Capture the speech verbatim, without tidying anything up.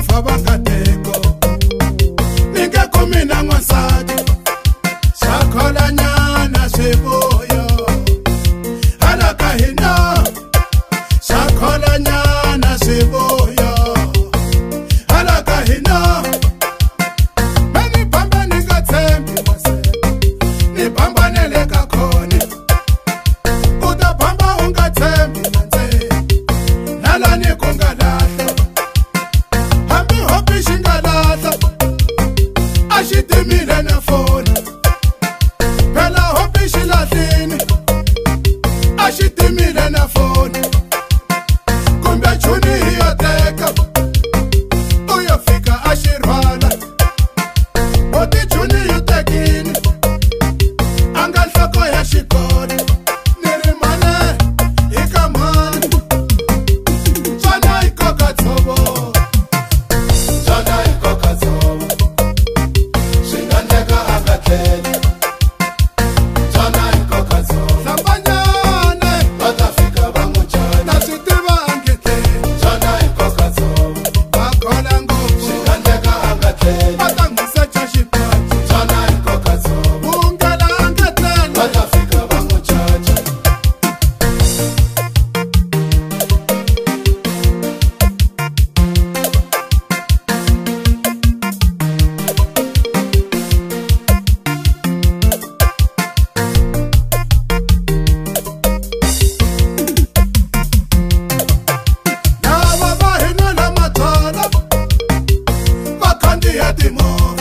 mimovha va nga teko ni nge kumi na n'wansati xakholanyana swivuyo hala ka hina xakholanyana swivuyo hala ka hina mani bamba ni nga tshembi wasebe ni bambanele ka khone u ta bamba u nga tshembi na ntsena nala ni ku nga lahla hambi hopi xi nga lahla a xi timile na foni phela hopi xi lahlini a xi timile na foni kumbe chuni hi yo teka u yo fika a xi rhwala u ti chuni yi tekini a nga nhloko ya xikolo ni ri mane hi ka mani tswana yi koka tshovo tswana yi koka tshovo swi nga ndleka a nga tleli tswana yi koka tshovo hlambanyane va ta fika va n'wi cata ta swi tiva a nge tleli tswana yi koka tshovo va khola ngopfu swi nga ndleka a nga tleli va ta n'wi secha xipati tswana yi koka tshovo vungela a nge tleli va ta fika va n'wi cata lava va hina na mathala va khandziya timovha